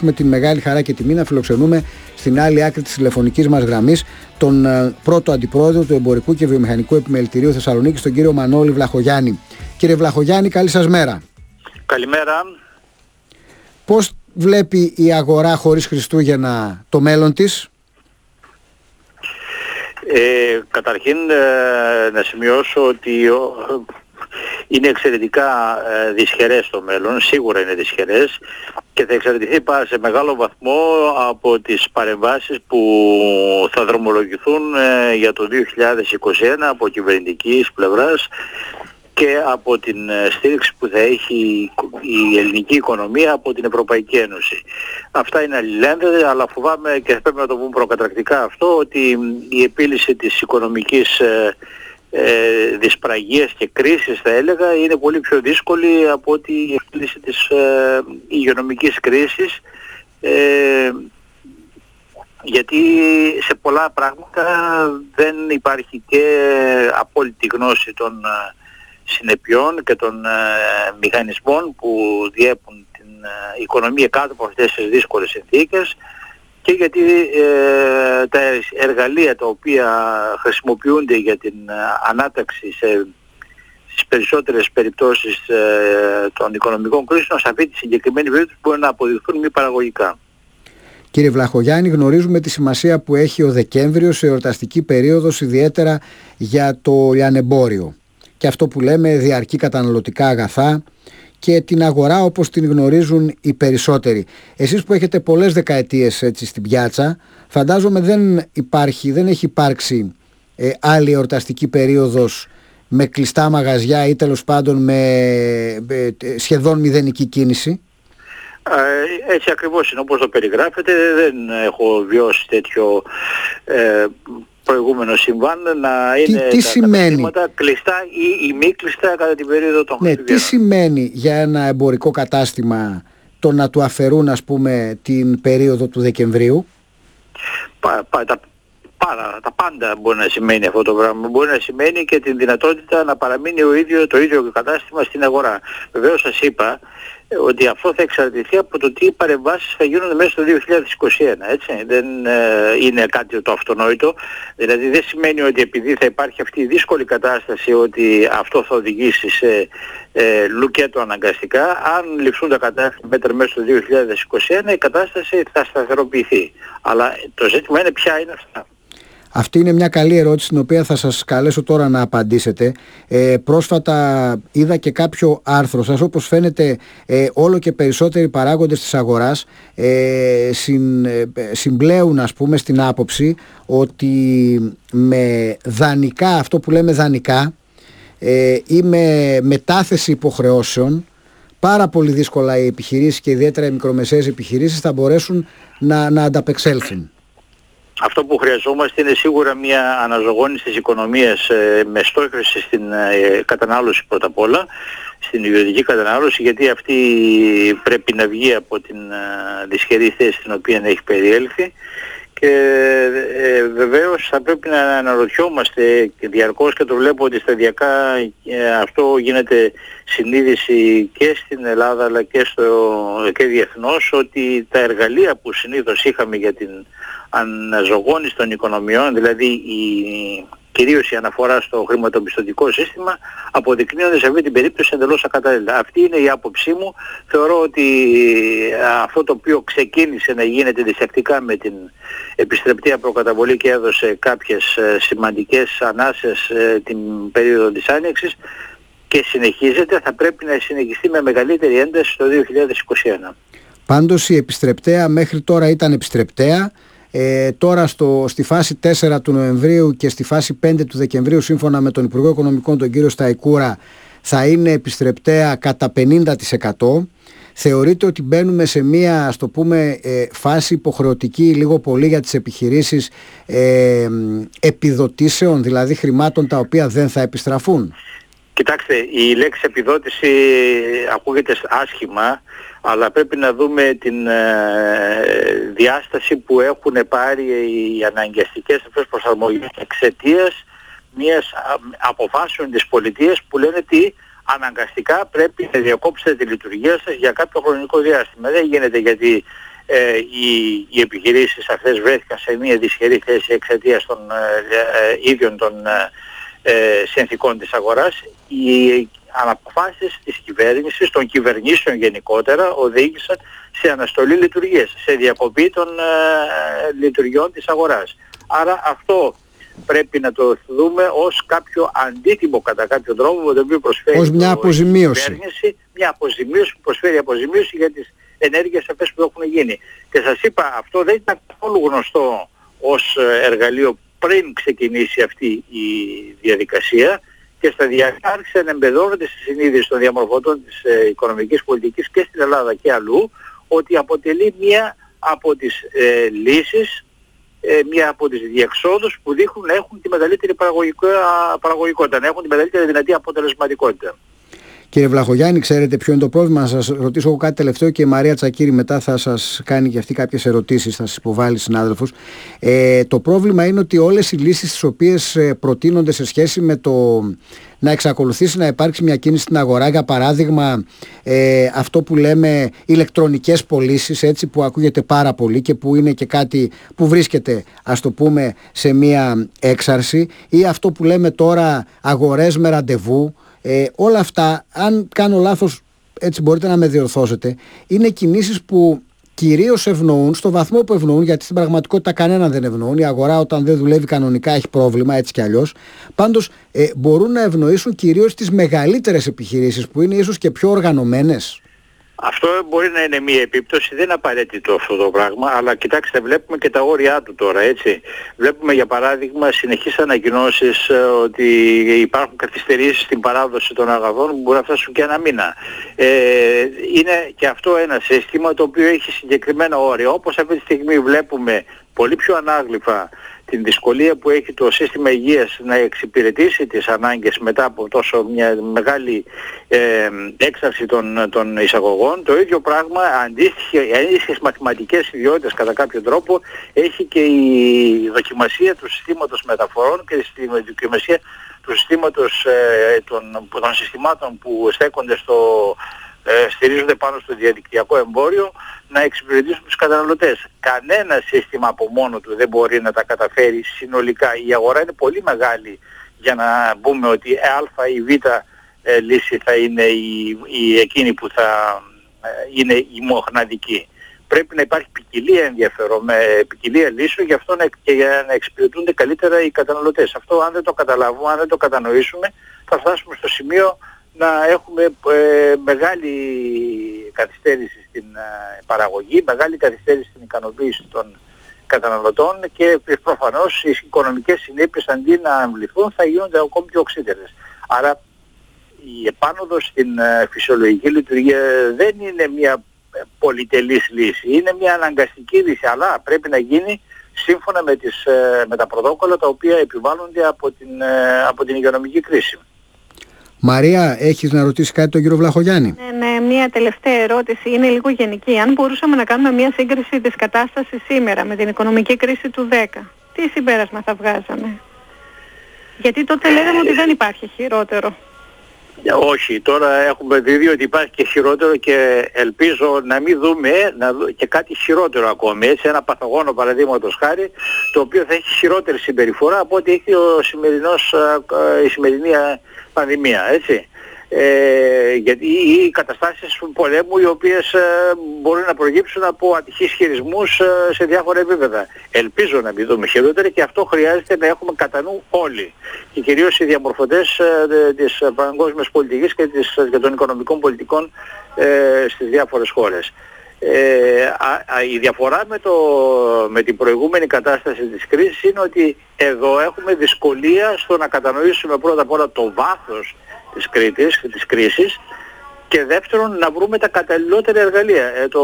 έχουμε την μεγάλη χαρά και τιμή να φιλοξενούμε στην άλλη άκρη της τηλεφωνικής μας γραμμής τον πρώτο αντιπρόεδρο του Εμπορικού και Βιομηχανικού Επιμελητηρίου Θεσσαλονίκης, τον κύριο Μανώλη Βλαχογιάννη. Κύριε Βλαχογιάννη, καλή σας μέρα. Καλημέρα. Πώς βλέπει η αγορά χωρίς Χριστούγεννα το μέλλον της? Καταρχήν να σημειώσω ότι είναι εξαιρετικά δυσχερές το μέλλον, σίγουρα είναι δυσχερές και θα εξαρτηθεί σε μεγάλο βαθμό από τις παρεμβάσεις που θα δρομολογηθούν για το 2021 από κυβερνητικής πλευράς και από την στήριξη που θα έχει η ελληνική οικονομία από την Ευρωπαϊκή Ένωση. Αυτά είναι αλληλένδετα, αλλά φοβάμαι και πρέπει να το πούμε προκαταρκτικά αυτό, ότι η επίλυση της οικονομικής δυσπραγίας και κρίσης, θα έλεγα, είναι πολύ πιο δύσκολη από ότι η επίλυση της υγειονομικής κρίσης, γιατί σε πολλά πράγματα δεν υπάρχει και απόλυτη γνώση των συνεπειών και των μηχανισμών που διέπουν την οικονομία κάτω από αυτές τις δύσκολες συνθήκες, και γιατί τα εργαλεία τα οποία χρησιμοποιούνται για την ανάταξη στις περισσότερες περιπτώσεις των οικονομικών κρίσεων, σε αυτή τη συγκεκριμένη περίπτωση μπορεί να αποδειχθούν μη παραγωγικά. Κύριε Βλαχογιάννη, γνωρίζουμε τη σημασία που έχει ο Δεκέμβριος, η εορταστική περίοδος, ιδιαίτερα για το λιανεμπόριο και αυτό που λέμε διαρκή καταναλωτικά αγαθά και την αγορά όπως την γνωρίζουν οι περισσότεροι. Εσείς που έχετε πολλές δεκαετίες έτσι στην πιάτσα, φαντάζομαι δεν έχει υπάρξει άλλη εορταστική περίοδος με κλειστά μαγαζιά ή τέλος πάντων με σχεδόν μηδενική κίνηση. Έτσι ακριβώς είναι όπως το περιγράφετε. Δεν έχω βιώσει τέτοιο προηγούμενο συμβάν να είναι τα καταστήματα κλειστά ή μη κλειστά κατά την περίοδο των Χριστουγέννων. Τι σημαίνει για ένα εμπορικό κατάστημα το να του αφαιρούν, ας πούμε, την περίοδο του Δεκεμβρίου? Τα πάντα μπορεί να σημαίνει αυτό το πράγμα. Μπορεί να σημαίνει και την δυνατότητα να παραμείνει το ίδιο κατάστημα στην αγορά. Βεβαίως σας είπα ότι αυτό θα εξαρτηθεί από το τι παρεμβάσεις θα γίνουν μέσα στο 2021, έτσι. Δεν είναι κάτι το αυτονόητο. Δηλαδή δεν σημαίνει ότι επειδή θα υπάρχει αυτή η δύσκολη κατάσταση ότι αυτό θα οδηγήσει σε λουκέτο αναγκαστικά. Αν ληφθούν τα κατάλληλα μέτρα μέσα στο 2021, η κατάσταση θα σταθεροποιηθεί. Αλλά το ζήτημα είναι ποια είναι αυτά. Αυτή είναι μια καλή ερώτηση την οποία θα σας καλέσω τώρα να απαντήσετε. Πρόσφατα είδα και κάποιο άρθρο σας, όπως φαίνεται όλο και περισσότεροι παράγοντες της αγοράς συμπλέουν, ας πούμε, στην άποψη ότι με δανεικά, αυτό που λέμε δανεικά ή με μετάθεση υποχρεώσεων, πάρα πολύ δύσκολα οι επιχειρήσεις και ιδιαίτερα οι μικρομεσαίες επιχειρήσεις θα μπορέσουν να ανταπεξέλθουν. Αυτό που χρειαζόμαστε είναι σίγουρα μια αναζωογόνηση της οικονομίας με στόχευση στην κατανάλωση πρώτα απ' όλα, στην ιδιωτική κατανάλωση, γιατί αυτή πρέπει να βγει από την δυσχερή θέση στην οποία έχει περιέλθει, και βεβαίως θα πρέπει να αναρωτιόμαστε διαρκώς, και το βλέπω ότι σταδιακά αυτό γίνεται συνείδηση και στην Ελλάδα αλλά και διεθνώς, ότι τα εργαλεία που συνήθως είχαμε για την αναζωογόνηση των οικονομιών, δηλαδή κυρίως η αναφορά στο χρηματοπιστωτικό σύστημα, αποδεικνύονται σε αυτή την περίπτωση εντελώς ακατάλληλα. Αυτή είναι η άποψή μου. Θεωρώ ότι αυτό το οποίο ξεκίνησε να γίνεται διστακτικά με την επιστρεπτεία προκαταβολή και έδωσε κάποιες σημαντικές ανάσες την περίοδο της Άνοιξης και συνεχίζεται, θα πρέπει να συνεχιστεί με μεγαλύτερη ένταση το 2021. Πάντως η επιστρεπτέα μέχρι τώρα ήταν επιστρεπτέα. Τώρα στη φάση 4 του Νοεμβρίου και στη φάση 5 του Δεκεμβρίου, σύμφωνα με τον Υπουργό Οικονομικών, τον κύριο Σταϊκούρα, θα είναι επιστρεπτέα κατά 50%. Θεωρείτε ότι μπαίνουμε σε μία, ας το πούμε, φάση υποχρεωτική λίγο πολύ για τις επιχειρήσεις επιδοτήσεων, δηλαδή χρημάτων τα οποία δεν θα επιστραφούν? Κοιτάξτε, η λέξη επιδότηση ακούγεται άσχημα, αλλά πρέπει να δούμε την διάσταση που έχουν πάρει οι αναγκαστικές αυτές προσαρμογές εξαιτίας μιας αποφάσεων της πολιτείας που λένε ότι αναγκαστικά πρέπει να διακόψετε τη λειτουργία σας για κάποιο χρονικό διάστημα. Δεν γίνεται γιατί οι επιχειρήσεις αυτές βρέθηκαν σε μια δυσχερή θέση εξαιτίας των ίδιων των συνθηκών της αγοράς. Οι αναποφάσεις της κυβέρνησης, των κυβερνήσεων γενικότερα, οδήγησαν σε αναστολή λειτουργίας, σε διακοπή των λειτουργιών της αγοράς. Άρα αυτό πρέπει να το δούμε ως κάποιο αντίτιμο κατά κάποιο τρόπο, το οποίο προσφέρει ως μια αποζημίωση. Μια αποζημίωση που προσφέρει αποζημίωση για τις ενέργειες αυτές που έχουν γίνει. Και σας είπα, αυτό δεν ήταν καθόλου γνωστό ως εργαλείο πριν ξεκινήσει αυτή η διαδικασία, και σταδιακά άρχισε να εμπεδώνεται στη συνείδηση των διαμορφωτών της οικονομικής πολιτικής και στην Ελλάδα και αλλού, ότι αποτελεί μία από τις λύσεις, μία από τις διεξόδους που δείχνουν να έχουν τη μεγαλύτερη παραγωγικότητα, να έχουν τη μεγαλύτερη δυνατή αποτελεσματικότητα. Κύριε Βλαχογιάννη, ξέρετε ποιο είναι το πρόβλημα? Να σας ρωτήσω εγώ κάτι τελευταίο και η Μαρία Τσακύρη μετά θα σας κάνει και αυτή κάποιες ερωτήσεις, θα σας υποβάλει συνάδελφος. Το πρόβλημα είναι ότι όλες οι λύσεις τις οποίες προτείνονται σε σχέση με το να εξακολουθήσει να υπάρξει μια κίνηση στην αγορά, για παράδειγμα αυτό που λέμε ηλεκτρονικές πωλήσεις, έτσι, που ακούγεται πάρα πολύ και που είναι και κάτι που βρίσκεται, ας το πούμε, σε μια έξαρση, ή αυτό που λέμε τώρα αγορές με ραντεβού, όλα αυτά, αν κάνω λάθος, έτσι μπορείτε να με διορθώσετε, είναι κινήσεις που κυρίως ευνοούν, στο βαθμό που ευνοούν, γιατί στην πραγματικότητα κανέναν δεν ευνοούν. Η αγορά όταν δεν δουλεύει κανονικά έχει πρόβλημα, έτσι κι αλλιώς. Πάντως μπορούν να ευνοήσουν κυρίως τις μεγαλύτερες επιχειρήσεις που είναι ίσως και πιο οργανωμένες. Αυτό μπορεί να είναι μία επίπτωση, δεν είναι απαραίτητο αυτό το πράγμα, αλλά κοιτάξτε, βλέπουμε και τα όρια του τώρα, έτσι. Βλέπουμε για παράδειγμα συνεχείς ανακοινώσεις ότι υπάρχουν καθυστερήσεις στην παράδοση των αγαθών που μπορεί να φτάσουν και ένα μήνα. Είναι και αυτό ένα σύστημα το οποίο έχει συγκεκριμένα όρια. Όπως αυτή τη στιγμή βλέπουμε πολύ πιο ανάγλυφα την δυσκολία που έχει το σύστημα υγείας να εξυπηρετήσει τις ανάγκες μετά από τόσο μια μεγάλη έξαρση των εισαγωγών, το ίδιο πράγμα, αντίστοιχες μαθηματικές ιδιότητες κατά κάποιο τρόπο, έχει και η δοκιμασία του συστήματος μεταφορών και η δοκιμασία του συστήματος των συστημάτων που στέκονται στηρίζονται πάνω στο διαδικτυακό εμπόριο, να εξυπηρετήσουν τους καταναλωτές. Κανένα σύστημα από μόνο του δεν μπορεί να τα καταφέρει συνολικά. Η αγορά είναι πολύ μεγάλη για να πούμε ότι α ή β λύση θα είναι η εκείνη που θα είναι η μοναδική. Πρέπει να υπάρχει ποικιλία ποικιλία λύσεων για να εξυπηρετούνται καλύτερα οι καταναλωτές. Αυτό, αν δεν το καταλάβουμε, αν δεν το κατανοήσουμε, θα φτάσουμε στο σημείο να έχουμε μεγάλη καθυστέρηση στην παραγωγή, μεγάλη καθυστέρηση στην ικανοποίηση των καταναλωτών και προφανώς οι οικονομικές συνέπειες, αντί να αμβληθούν, θα γίνονται ακόμη πιο οξύτερες. Άρα η επάνωδος στην φυσιολογική λειτουργία δεν είναι μια πολυτελής λύση, είναι μια αναγκαστική λύση, αλλά πρέπει να γίνει σύμφωνα με τα πρωτόκολλα τα οποία επιβάλλονται από την υγειονομική κρίση. Μαρία, έχεις να ρωτήσεις κάτι τον κύριο Βλαχογιάννη? Ναι, μία τελευταία ερώτηση, είναι λίγο γενική. Αν μπορούσαμε να κάνουμε μία σύγκριση της κατάστασης σήμερα με την οικονομική κρίση του 10, τι συμπέρασμα θα βγάζαμε? Γιατί τότε λέγαμε ότι δεν υπάρχει χειρότερο. Όχι, τώρα έχουμε δει ότι υπάρχει και χειρότερο και ελπίζω να μην δούμε και κάτι χειρότερο ακόμη. Έτσι, ένα παθογόνο παραδείγματος χάρη, το οποίο θα έχει χειρότερη συμπεριφορά από ό,τι έχει η σημερινή πανδημία, έτσι. Γιατί οι καταστάσεις πολέμου οι οποίες μπορούν να προγύψουν από ατυχείς χειρισμούς σε διάφορα επίπεδα. Ελπίζω να μην δούμε χειρότερη και αυτό χρειάζεται να έχουμε κατά νου όλοι. Και κυρίως οι διαμορφωτές της παγκόσμιας πολιτικής και των οικονομικών πολιτικών στις διάφορες χώρες. Η διαφορά με την προηγούμενη κατάσταση της κρίσης είναι ότι εδώ έχουμε δυσκολία στο να κατανοήσουμε πρώτα απ' όλα το βάθος της κρίσης και δεύτερον να βρούμε τα καταλληλότερα εργαλεία. Το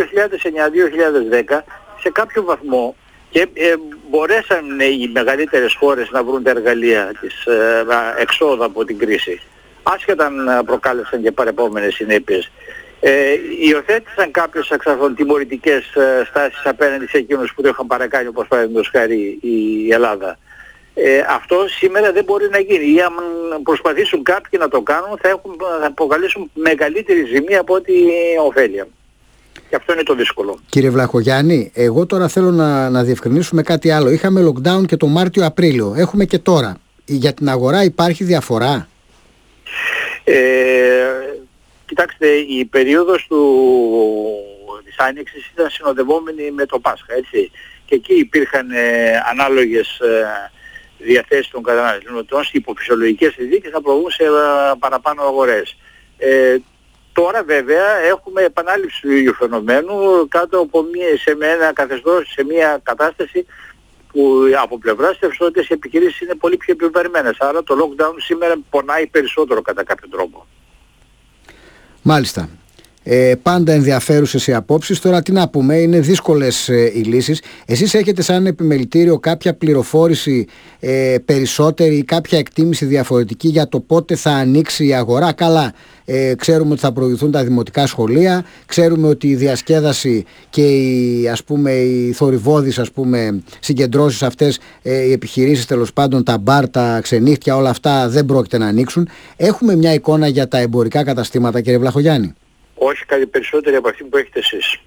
2009-2010 σε κάποιο βαθμό και μπορέσαν οι μεγαλύτερες χώρες να βρουν τα εργαλεία της εξόδου από την κρίση, άσχετα αν προκάλεσαν και παρεπόμενες συνέπειες. Υιοθέτησαν κάποιες εξ αυτών τιμωρητικές στάσεις απέναντι σε εκείνους που το είχαν παρακάνει, όπως παραδείγματος χάρη η Ελλάδα. Αυτό σήμερα δεν μπορεί να γίνει, ή αν προσπαθήσουν κάποιοι να το κάνουν θα αποκαλέσουν μεγαλύτερη ζημία από ό,τι ωφέλεια. Και αυτό είναι το δύσκολο. Κύριε Βλαχογιάννη, εγώ τώρα θέλω να διευκρινίσουμε κάτι άλλο. Είχαμε lockdown και το Μάρτιο-Απρίλιο. Έχουμε και τώρα. Για την αγορά υπάρχει διαφορά? Κοιτάξτε, η περίοδος της Άνοιξης ήταν συνοδευόμενη με το Πάσχα, έτσι. Και εκεί υπήρχαν ανάλογες διαθέσεις των καταναλωτών σε υποφυσιολογικές συνθήκες να προβούν σε παραπάνω αγορές. Τώρα βέβαια έχουμε επανάληψη του ίδιου φαινομένου κάτω από ένα καθεστώς, σε μια κατάσταση που από πλευράς ρευστότητας οι επιχειρήσεις είναι πολύ πιο επιβαρημένες. Άρα το lockdown σήμερα πονάει περισσότερο κατά κάποιο τρόπο. Μάλιστα. Πάντα ενδιαφέρουσες οι απόψεις. Τώρα τι να πούμε, είναι δύσκολες οι λύσεις. Εσείς έχετε σαν επιμελητήριο κάποια πληροφόρηση περισσότερη ή κάποια εκτίμηση διαφορετική για το πότε θα ανοίξει η αγορά? Καλά, ξέρουμε ότι θα προηγηθούν τα δημοτικά σχολεία, ξέρουμε ότι η διασκέδαση και οι θορυβώδεις συγκεντρώσεις αυτές, οι επιχειρήσεις τέλος πάντων, τα μπαρ, τα ξενύχτια, όλα αυτά δεν πρόκειται να ανοίξουν. Έχουμε μια εικόνα για τα εμπορικά καταστήματα, κύριε Βλαχογιάννη? Όχι κάτι περισσότερη από αυτή που έχετε εσείς.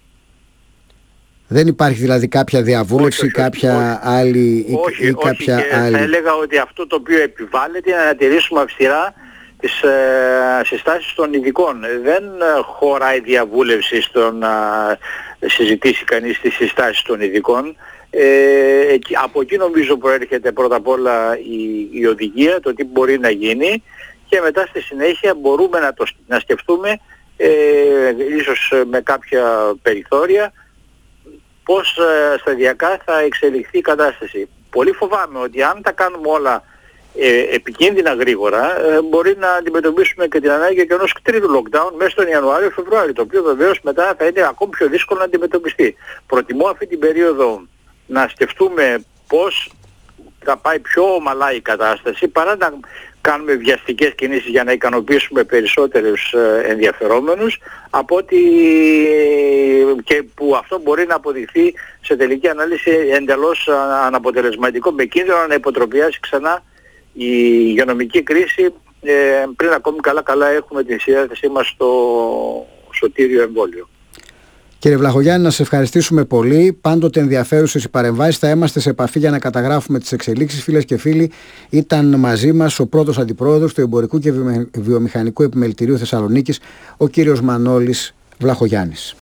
Δεν υπάρχει δηλαδή κάποια διαβούλευση, κάποια άλλη ή κάποια άλλη? Θα έλεγα ότι αυτό το οποίο επιβάλλεται είναι να τηρήσουμε αυστηρά τις συστάσεις των ειδικών. Δεν χωράει διαβούλευση στο να συζητήσει κανείς τις συστάσεις των ειδικών. Από εκεί νομίζω προέρχεται πρώτα απ' όλα η οδηγία, το τι μπορεί να γίνει, και μετά στη συνέχεια μπορούμε να σκεφτούμε ίσως με κάποια περιθώρια πώς σταδιακά θα εξελιχθεί η κατάσταση. Πολύ φοβάμαι ότι αν τα κάνουμε όλα επικίνδυνα γρήγορα, μπορεί να αντιμετωπίσουμε και την ανάγκη και ενός τρίτου lockdown μέσα στον Ιανουάριο-Φεβρουάριο, το οποίο βεβαίως μετά θα είναι ακόμη πιο δύσκολο να αντιμετωπιστεί. Προτιμώ αυτή την περίοδο να σκεφτούμε πώς θα πάει πιο ομαλά η κατάσταση, παρά να κάνουμε βιαστικές κινήσεις για να ικανοποιήσουμε περισσότερους ενδιαφερόμενους, από ότι και που αυτό μπορεί να αποδειχθεί σε τελική ανάλυση εντελώς αναποτελεσματικό, με κίνδυνο να υποτροπιάσει ξανά η υγειονομική κρίση πριν ακόμη καλά έχουμε τη διάθεσή μας στο σωτήριο εμβόλιο. Κύριε Βλαχογιάννη, να σας ευχαριστήσουμε πολύ. Πάντοτε ενδιαφέρουσες οι παρεμβάσεις. Θα είμαστε σε επαφή για να καταγράφουμε τις εξελίξεις. Φίλες και φίλοι, ήταν μαζί μας ο πρώτος αντιπρόεδρος του Εμπορικού και Βιομηχανικού Επιμελητηρίου Θεσσαλονίκης, ο κύριος Μανώλης Βλαχογιάννης.